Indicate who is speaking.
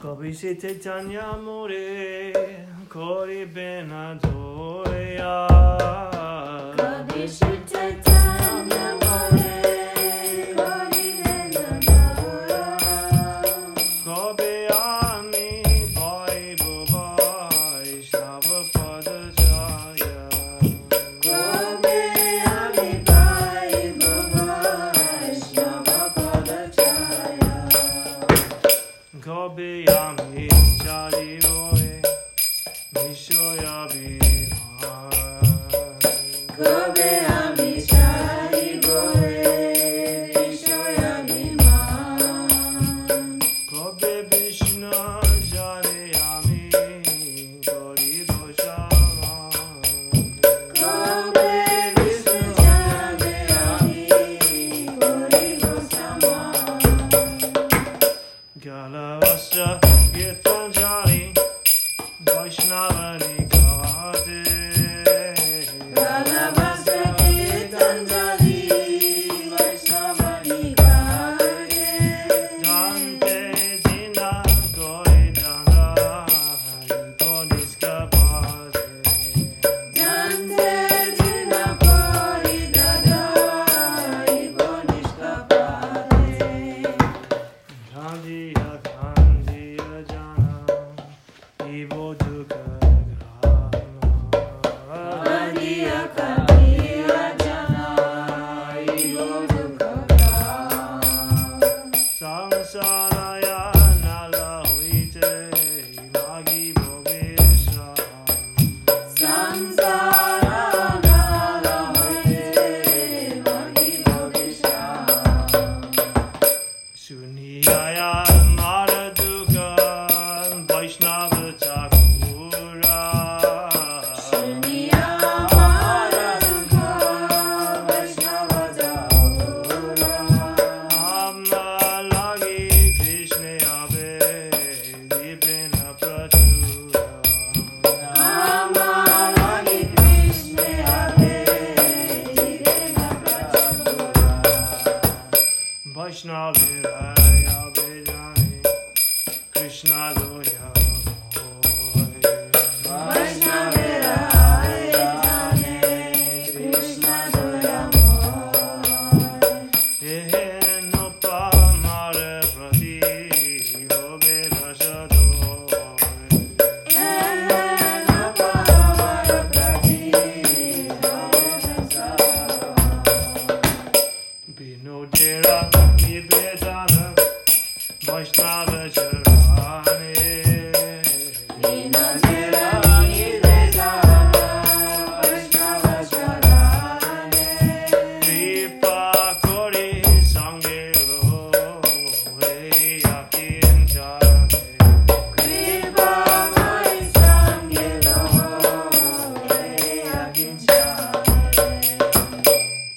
Speaker 1: Gopi Chaitanya More, Kori Benadoya.
Speaker 2: Gopi Chaitanya More, Kori Benadoya.
Speaker 1: Gopi Ami Bhai Bhai Shnava Pada Jaya.
Speaker 2: Gopi Ami Bhai Bhai Shnava Pada Jaya.
Speaker 1: Gopi Ami Chari Roy Vishoya Bhiman.
Speaker 2: Gopi Ami Chari Roy Vishoya Bhiman.
Speaker 1: Gopi Vishnu Jare Ami Gori Bhoshama.
Speaker 2: Gopi Vishnu Jare Ami Gori Gosama.
Speaker 1: Galavasya Gitanjali Vaishnava Nikate.
Speaker 2: Galavasya Gitanjali Vaishnava Nikate.
Speaker 1: Dante Dina Gori Dana Godiskapade.
Speaker 2: Dante Dina Kori Dada Ivo Nishkapade.
Speaker 1: Gandhiya Gandhiya Jana Ivo Dukkha Grama.
Speaker 2: Kaniya Kaniya Jana Ivo Dukkha Grama.
Speaker 1: Samsaraya Nala Hoite Magi Bhogesha.
Speaker 2: Samsara Nala Hoite Magi Bhogesha.
Speaker 1: Suniyaya Maraduka Vaishnava Chakura.
Speaker 2: Shuniya Maharukha Vaishnava Jagura.
Speaker 1: Amna Lagi Krishna Abe Dipena Prachura.
Speaker 2: Amalagi Krishna Ave Divena Prachura.
Speaker 1: Vaishnava Raya Bejani Krishna Loya